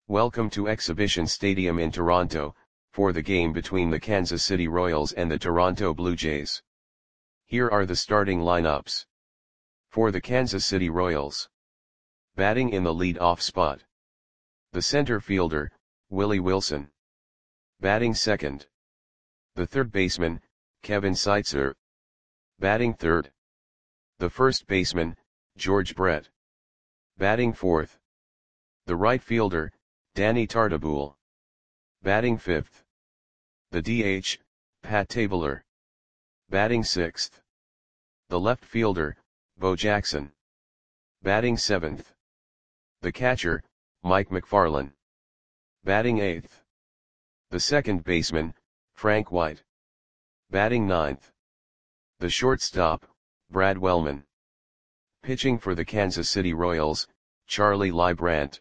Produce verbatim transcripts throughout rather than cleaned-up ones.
Welcome to Exhibition Stadium in Toronto, for the game between the Kansas City Royals and the Toronto Blue Jays. Here are the starting lineups. For the Kansas City Royals. Batting in the lead-off spot. The center fielder, Willie Wilson. Batting second. The third baseman, Kevin Seitzer. Batting third. The first baseman, George Brett. Batting fourth. The right fielder, Danny Tartabull. Batting fifth. The D H, Pat Tabler. Batting sixth. The left fielder, Bo Jackson. Batting seventh. The catcher, Mike McFarland. Batting eighth. The second baseman, Frank White. Batting ninth. The shortstop, Brad Wellman. Pitching for the Kansas City Royals, Charlie Leibrandt.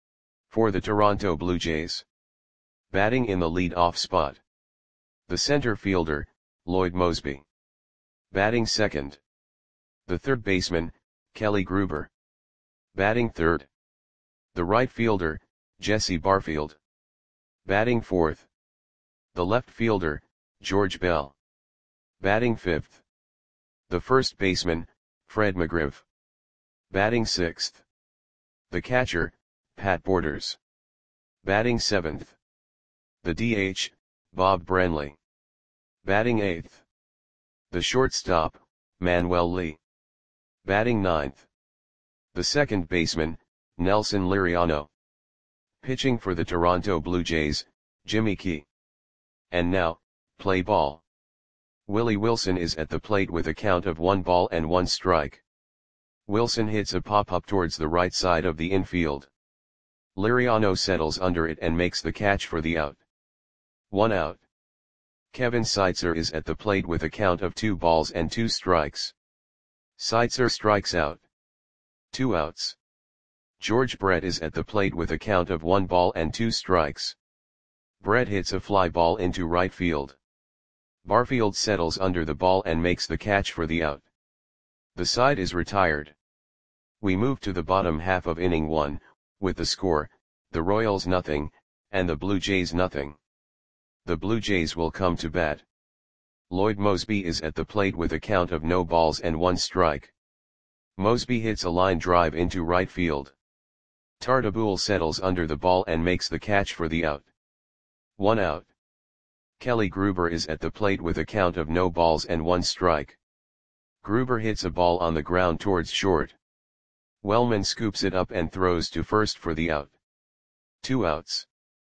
For the Toronto Blue Jays. Batting in the lead-off spot. The center fielder, Lloyd Moseby. Batting second. The third baseman, Kelly Gruber. Batting third. The right fielder, Jesse Barfield. Batting fourth. The left fielder, George Bell. Batting fifth. The first baseman, Fred McGriff. Batting sixth. The catcher, Pat Borders. Batting seventh. The D H, Bob Branley. Batting eighth. The shortstop, Manuel Lee. Batting ninth. The second baseman, Nelson Liriano. Pitching for the Toronto Blue Jays, Jimmy Key. And now, play ball. Willie Wilson is at the plate with a count of one ball and one strike. Wilson hits a pop-up towards the right side of the infield. Liriano settles under it and makes the catch for the out. One out. Kevin Seitzer is at the plate with a count of two balls and two strikes. Seitzer strikes out. Two outs. George Brett is at the plate with a count of one ball and two strikes. Brett hits a fly ball into right field. Barfield settles under the ball and makes the catch for the out. The side is retired. We move to the bottom half of inning one, with the score, the Royals nothing, and the Blue Jays nothing. The Blue Jays will come to bat. Lloyd Moseby is at the plate with a count of no balls and one strike. Moseby hits a line drive into right field. Tartabull settles under the ball and makes the catch for the out. One out. Kelly Gruber is at the plate with a count of no balls and one strike. Gruber hits a ball on the ground towards short. Wellman scoops it up and throws to first for the out. Two outs.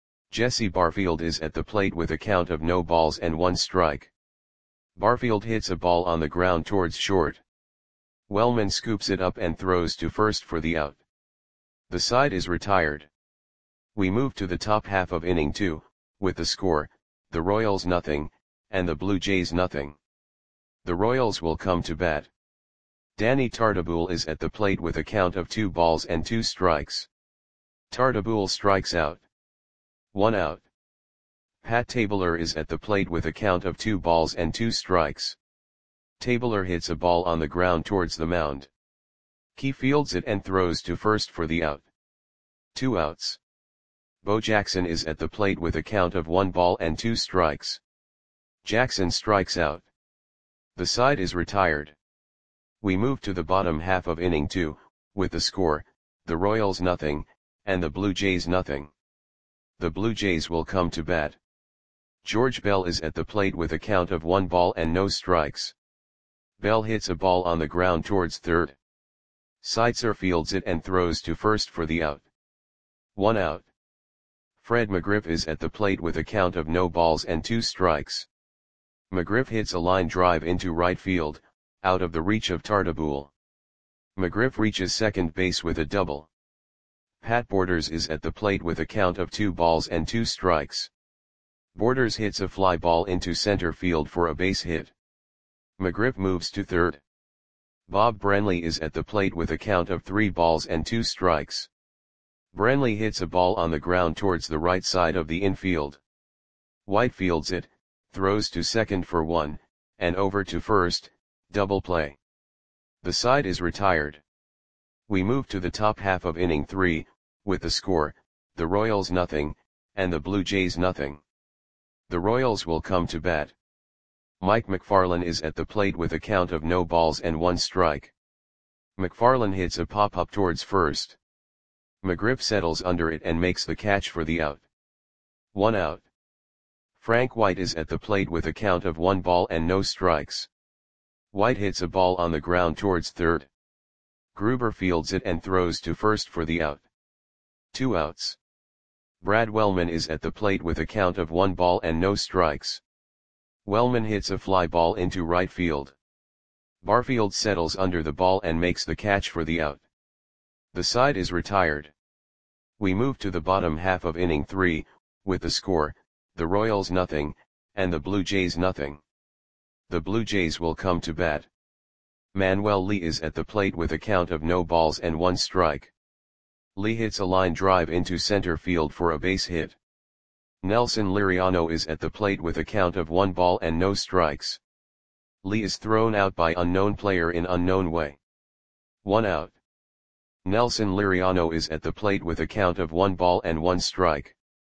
Jesse Barfield is at the plate with a count of no balls and one strike. Barfield hits a ball on the ground towards short. Wellman scoops it up and throws to first for the out. The side is retired. We move to the top half of inning two, with the score, the Royals nothing, and the Blue Jays nothing. The Royals will come to bat. Danny Tartabull is at the plate with a count of two balls and two strikes. Tartabull strikes out. One out. Pat Tabler is at the plate with a count of two balls and two strikes. Tabler hits a ball on the ground towards the mound. Key fields it and throws to first for the out. Two outs. Bo Jackson is at the plate with a count of one ball and two strikes. Jackson strikes out. The side is retired. We move to the bottom half of inning two, with the score, the Royals nothing, and the Blue Jays nothing. The Blue Jays will come to bat. George Bell is at the plate with a count of one ball and no strikes. Bell hits a ball on the ground towards third. Seitzer fields it and throws to first for the out. One out. Fred McGriff is at the plate with a count of no balls and two strikes. McGriff hits a line drive into right field, out of the reach of Tartabull. McGriff reaches second base with a double. Pat Borders is at the plate with a count of two balls and two strikes. Borders hits a fly ball into center field for a base hit. McGriff moves to third. Bob Branley is at the plate with a count of three balls and two strikes. Branley hits a ball on the ground towards the right side of the infield. White fields it, throws to second for one, and over to first, double play. The side is retired. We move to the top half of inning three, with the score, the Royals nothing, and the Blue Jays nothing. The Royals will come to bat. Mike McFarland is at the plate with a count of no balls and one strike. McFarland hits a pop-up towards first. McGriff settles under it and makes the catch for the out. One out. Frank White is at the plate with a count of one ball and no strikes. White hits a ball on the ground towards third. Gruber fields it and throws to first for the out. Two outs. Brad Wellman is at the plate with a count of one ball and no strikes. Wellman hits a fly ball into right field. Barfield settles under the ball and makes the catch for the out. The side is retired. We move to the bottom half of inning three, with the score, the Royals nothing, and the Blue Jays nothing. The Blue Jays will come to bat. Manuel Lee is at the plate with a count of no balls and one strike. Lee hits a line drive into center field for a base hit. Nelson Liriano is at the plate with a count of one ball and no strikes. Lee is thrown out by unknown player in unknown way. One out. Nelson Liriano is at the plate with a count of one ball and one strike.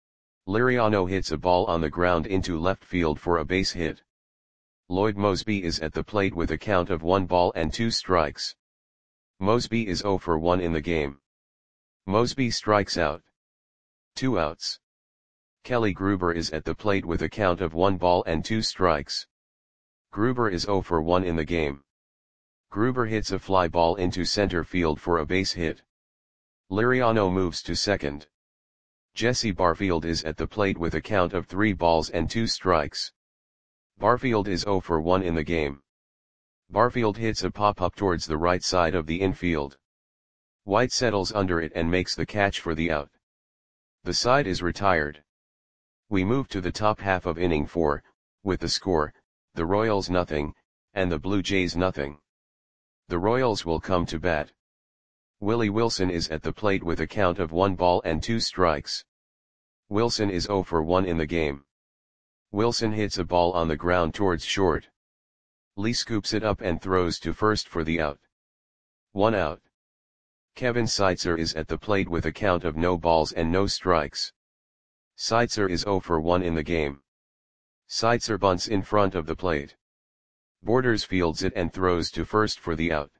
Liriano hits a ball on the ground into left field for a base hit. Lloyd Mosby is at the plate with a count of one ball and two strikes. Mosby is zero for one in the game. Mosby strikes out. Two outs. Kelly Gruber is at the plate with a count of one ball and two strikes. Gruber is zero for one in the game. Gruber hits a fly ball into center field for a base hit. Liriano moves to second. Jesse Barfield is at the plate with a count of three balls and two strikes. Barfield is zero for one in the game. Barfield hits a pop-up towards the right side of the infield. White settles under it and makes the catch for the out. The side is retired. We move to the top half of inning four, with the score, the Royals nothing, and the Blue Jays nothing. The Royals will come to bat. Willie Wilson is at the plate with a count of one ball and two strikes. Wilson is zero for one in the game. Wilson hits a ball on the ground towards short. Lee scoops it up and throws to first for the out. One out. Kevin Seitzer is at the plate with a count of no balls and no strikes. Seitzer is zero for one in the game. Seitzer bunts in front of the plate. Borders fields it and throws to first for the out.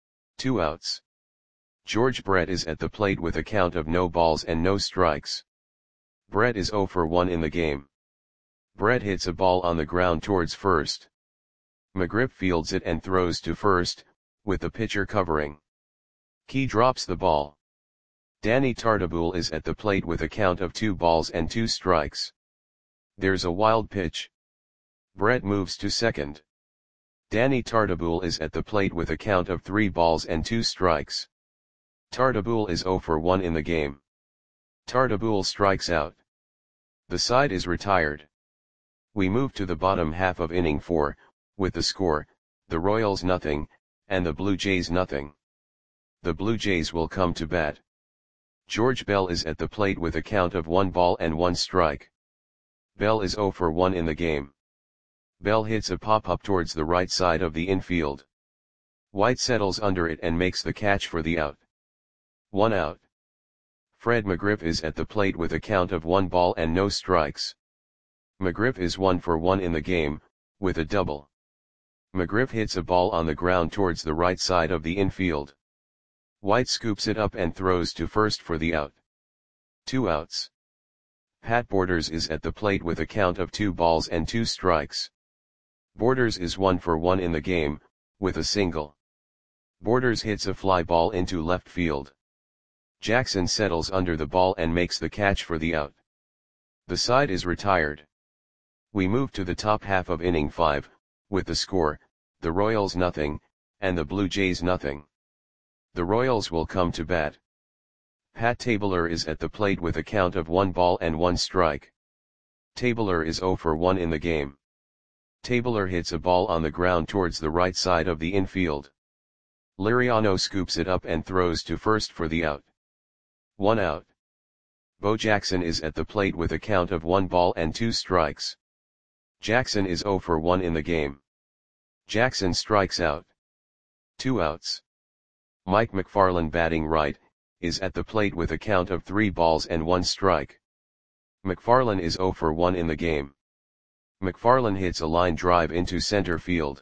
Two outs. George Brett is at the plate with a count of no balls and no strikes. Brett is zero for one in the game. Brett hits a ball on the ground towards first. McGriff fields it and throws to first, with the pitcher covering. Key drops the ball. Danny Tartabull is at the plate with a count of two balls and two strikes. There's a wild pitch. Brett moves to second. Danny Tartabull is at the plate with a count of three balls and two strikes. Tartabull is zero for one in the game. Tartabull strikes out. The side is retired. We move to the bottom half of inning four, with the score, the Royals nothing, and the Blue Jays nothing. The Blue Jays will come to bat. George Bell is at the plate with a count of one ball and one strike. Bell is zero for one in the game. Bell hits a pop-up towards the right side of the infield. White settles under it and makes the catch for the out. One out. Fred McGriff is at the plate with a count of one ball and no strikes. McGriff is one for one in the game, with a double. McGriff hits a ball on the ground towards the right side of the infield. White scoops it up and throws to first for the out. Two outs. Pat Borders is at the plate with a count of two balls and two strikes. Borders is one for one in the game, with a single. Borders hits a fly ball into left field. Jackson settles under the ball and makes the catch for the out. The side is retired. We move to the top half of inning five, with the score, the Royals nothing, and the Blue Jays nothing. The Royals will come to bat. Pat Tabler is at the plate with a count of one ball and one strike. Tabler is zero for one in the game. Tabler hits a ball on the ground towards the right side of the infield. Liriano scoops it up and throws to first for the out. One out. Bo Jackson is at the plate with a count of one ball and two strikes. Jackson is zero for one in the game. Jackson strikes out. Two outs. Mike McFarland batting right, is at the plate with a count of three balls and one strike. McFarland is zero for one in the game. McFarland hits a line drive into center field.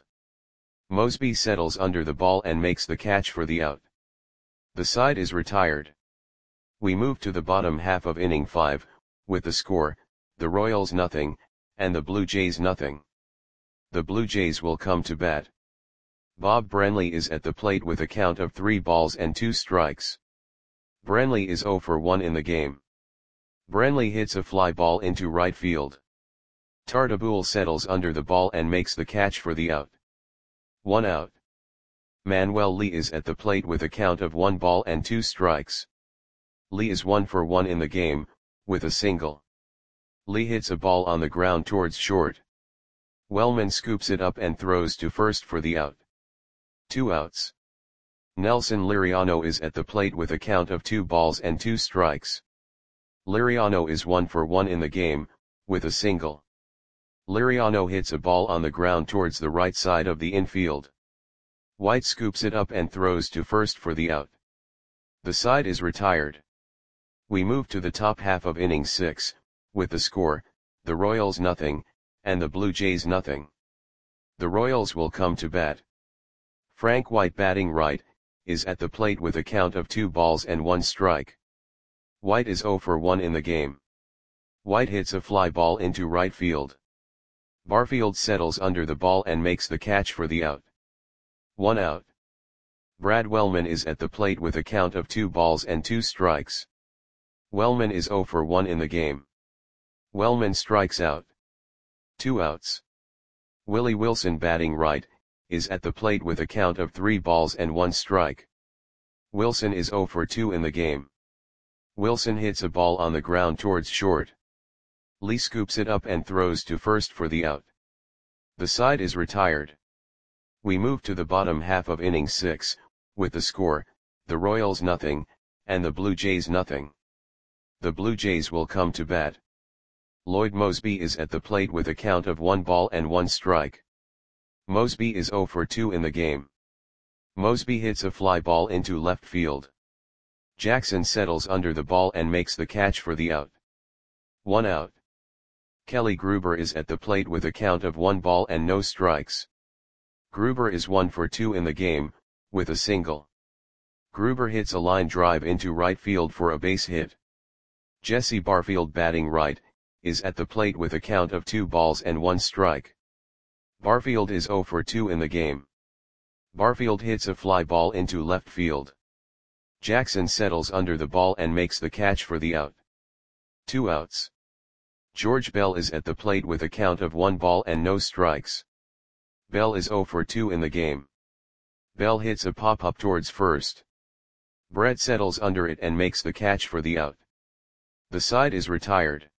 Mosby settles under the ball and makes the catch for the out. The side is retired. We move to the bottom half of inning five, with the score, the Royals nothing, and the Blue Jays nothing. The Blue Jays will come to bat. Bob Brenly is at the plate with a count of three balls and two strikes. Brenly is zero for one in the game. Brenly hits a fly ball into right field. Tartabull settles under the ball and makes the catch for the out. One out. Manuel Lee is at the plate with a count of one ball and two strikes. Lee is one for one in the game, with a single. Lee hits a ball on the ground towards short. Wellman scoops it up and throws to first for the out. Two outs. Nelson Liriano is at the plate with a count of two balls and two strikes. Liriano is one for one in the game, with a single. Liriano hits a ball on the ground towards the right side of the infield. White scoops it up and throws to first for the out. The side is retired. We move to the top half of inning six, with the score, the Royals nothing, and the Blue Jays nothing. The Royals will come to bat. Frank White batting right, is at the plate with a count of two balls and one strike. White is zero for one in the game. White hits a fly ball into right field. Barfield settles under the ball and makes the catch for the out. One out. Brad Wellman is at the plate with a count of two balls and two strikes. Wellman is zero for one in the game. Wellman strikes out. Two outs. Willie Wilson batting right, is at the plate with a count of three balls and one strike. Wilson is zero for two in the game. Wilson hits a ball on the ground towards short. Lee scoops it up and throws to first for the out. The side is retired. We move to the bottom half of inning six, with the score, the Royals nothing, and the Blue Jays nothing. The Blue Jays will come to bat. Lloyd Mosby is at the plate with a count of one ball and one strike. Mosby is zero for two in the game. Mosby hits a fly ball into left field. Jackson settles under the ball and makes the catch for the out. One out. Kelly Gruber is at the plate with a count of one ball and no strikes. Gruber is one for two in the game, with a single. Gruber hits a line drive into right field for a base hit. Jesse Barfield batting right, is at the plate with a count of two balls and one strike. Barfield is zero for two in the game. Barfield hits a fly ball into left field. Jackson settles under the ball and makes the catch for the out. Two outs. George Bell is at the plate with a count of one ball and no strikes. Bell is zero for two in the game. Bell hits a pop-up towards first. Brett settles under it and makes the catch for the out. The side is retired.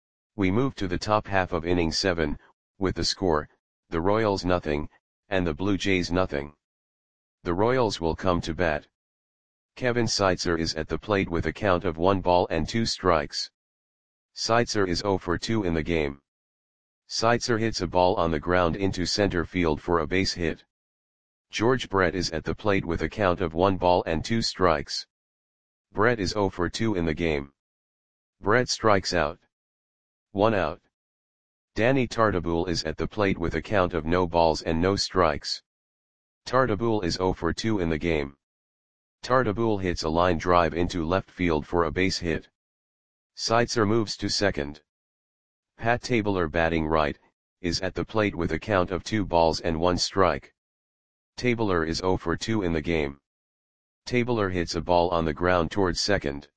We move to the top half of inning seven, with the score, the Royals nothing, and the Blue Jays nothing. The Royals will come to bat. Kevin Seitzer is at the plate with a count of one ball and two strikes. Seitzer is zero for two in the game. Seitzer hits a ball on the ground into center field for a base hit. George Brett is at the plate with a count of one ball and two strikes. Brett is zero for two in the game. Brett strikes out. One out. Danny Tartabull is at the plate with a count of no balls and no strikes. Tartabull is zero for two in the game. Tartabull hits a line drive into left field for a base hit. Seitzer moves to second. Pat Tabler batting right, is at the plate with a count of two balls and one strike. Tabler is zero for two in the game. Tabler hits a ball on the ground towards second.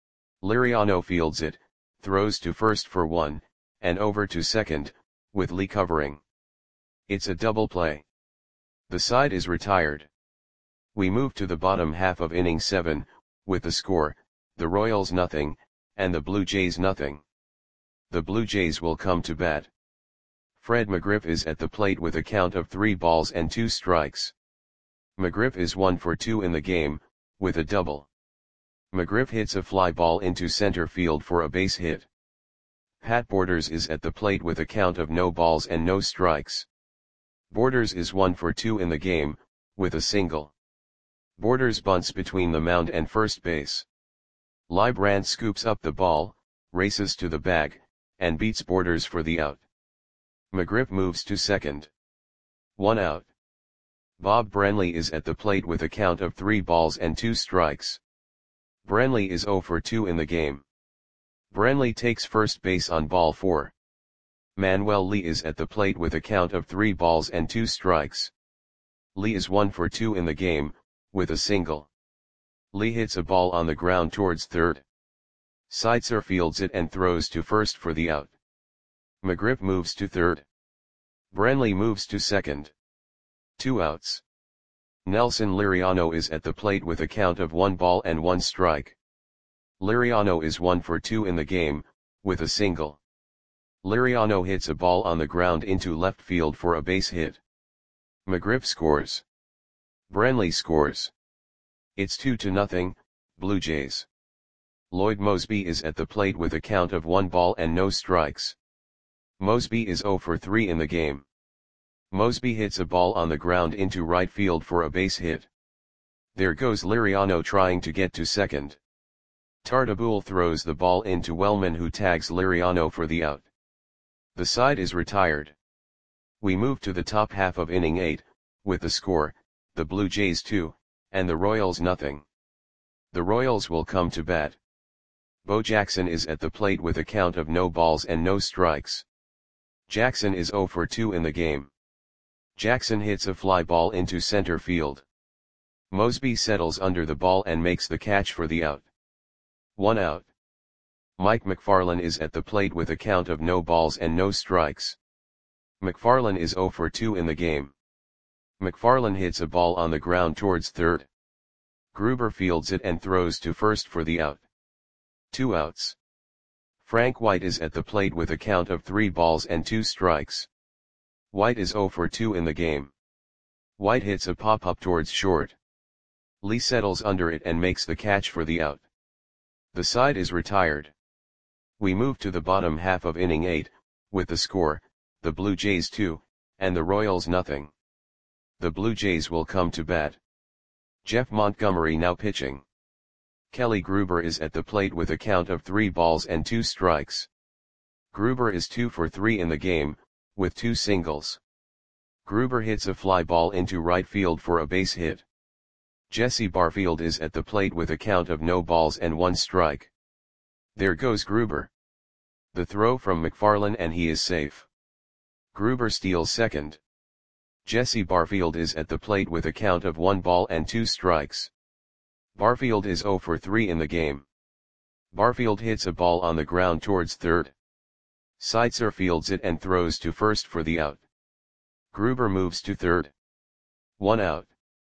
Liriano fields it, throws to first for one, and over to second, with Lee covering. It's a double play. The side is retired. We move to the bottom half of inning seven, with the score, the Royals nothing, and the Blue Jays nothing. The Blue Jays will come to bat. Fred McGriff is at the plate with a count of three balls and two strikes. McGriff is one for two in the game, with a double. McGriff hits a fly ball into center field for a base hit. Pat Borders is at the plate with a count of no balls and no strikes. Borders is one for two in the game, with a single. Borders bunts between the mound and first base. Librand scoops up the ball, races to the bag, and beats Borders for the out. McGriff moves to second. One out. Bob Branley is at the plate with a count of three balls and two strikes. Branley is zero for two in the game. Branley takes first base on ball four. Manuel Lee is at the plate with a count of three balls and two strikes. Lee is one for two in the game, with a single. Lee hits a ball on the ground towards third. Seitzer fields it and throws to first for the out. McGriff moves to third. Branley moves to second. Two outs. Nelson Liriano is at the plate with a count of one ball and one strike. Liriano is one for two in the game, with a single. Liriano hits a ball on the ground into left field for a base hit. McGriff scores. Branley scores. It's two to nothing, Blue Jays. Lloyd Mosby is at the plate with a count of one ball and no strikes. Mosby is zero for three in the game. Mosby hits a ball on the ground into right field for a base hit. There goes Liriano trying to get to second. Tartabull throws the ball into Wellman, who tags Liriano for the out. The side is retired. We move to the top half of inning eight, with the score, the Blue Jays two, and the Royals nothing. The Royals will come to bat. Bo Jackson is at the plate with a count of no balls and no strikes. Jackson is zero for two in the game. Jackson hits a fly ball into center field. Mosby settles under the ball and makes the catch for the out. One out. Mike McFarland is at the plate with a count of no balls and no strikes. McFarland is zero for two in the game. McFarland hits a ball on the ground towards third. Gruber fields it and throws to first for the out. Two outs. Frank White is at the plate with a count of three balls and two strikes. White is zero for two in the game. White hits a pop-up towards short. Lee settles under it and makes the catch for the out. The side is retired. We move to the bottom half of inning eight, with the score, the Blue Jays two, and the Royals nothing. The Blue Jays will come to bat. Jeff Montgomery now pitching. Kelly Gruber is at the plate with a count of three balls and two strikes. Gruber is two for three in the game, with two singles. Gruber hits a fly ball into right field for a base hit. Jesse Barfield is at the plate with a count of no balls and one strike. There goes Gruber. The throw from McFarland and he is safe. Gruber steals second. Jesse Barfield is at the plate with a count of one ball and two strikes. Barfield is zero for three in the game. Barfield hits a ball on the ground towards third. Seitzer fields it and throws to first for the out. Gruber moves to third. One out.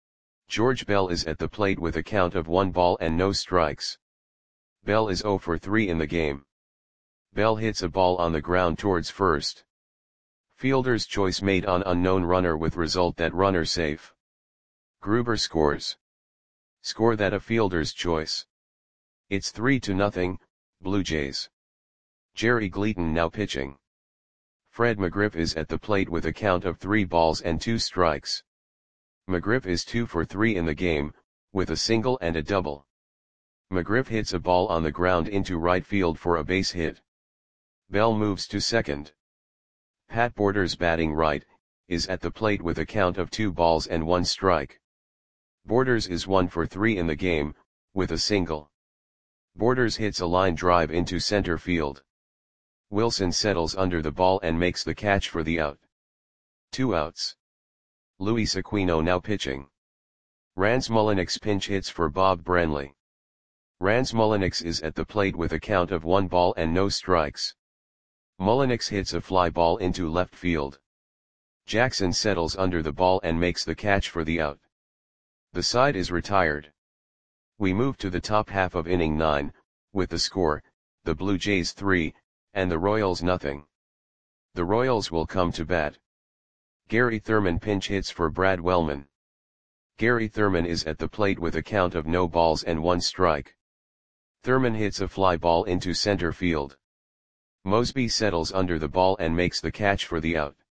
George Bell is at the plate with a count of one ball and no strikes. Bell is zero for three in the game. Bell hits a ball on the ground towards first. Fielder's choice made on unknown runner with result that runner safe. Gruber scores. Score that a fielder's choice. It's three to nothing, Blue Jays. Jerry Gleaton now pitching. Fred McGriff is at the plate with a count of three balls and two strikes. McGriff is two for three in the game, with a single and a double. McGriff hits a ball on the ground into right field for a base hit. Bell moves to second. Pat Borders, batting right, is at the plate with a count of two balls and one strike. Borders is one for three in the game, with a single. Borders hits a line drive into center field. Wilson settles under the ball and makes the catch for the out. Two outs. Luis Aquino now pitching. Rans Mulliniks pinch hits for Bob Branley. Rans Mulliniks is at the plate with a count of one ball and no strikes. Mulliniks hits a fly ball into left field. Jackson settles under the ball and makes the catch for the out. The side is retired. We move to the top half of inning nine, with the score, the Blue Jays three, and the Royals nothing. The Royals will come to bat. Gary Thurman pinch hits for Brad Wellman. Gary Thurman is at the plate with a count of no balls and one strike. Thurman hits a fly ball into center field. Mosby settles under the ball and makes the catch for the out.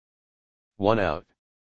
One out.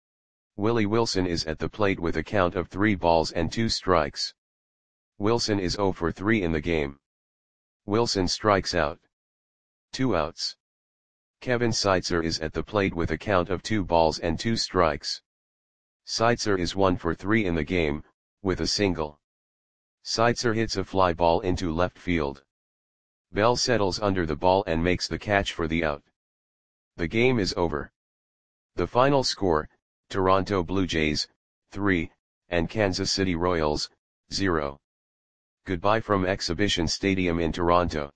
Willie Wilson is at the plate with a count of three balls and two strikes. Wilson is zero for three in the game. Wilson strikes out. Two outs. Kevin Seitzer is at the plate with a count of two balls and two strikes. Seitzer is one for three in the game, with a single. Seitzer hits a fly ball into left field. Bell settles under the ball and makes the catch for the out. The game is over. The final score, Toronto Blue Jays, three, and Kansas City Royals, zero. Goodbye from Exhibition Stadium in Toronto.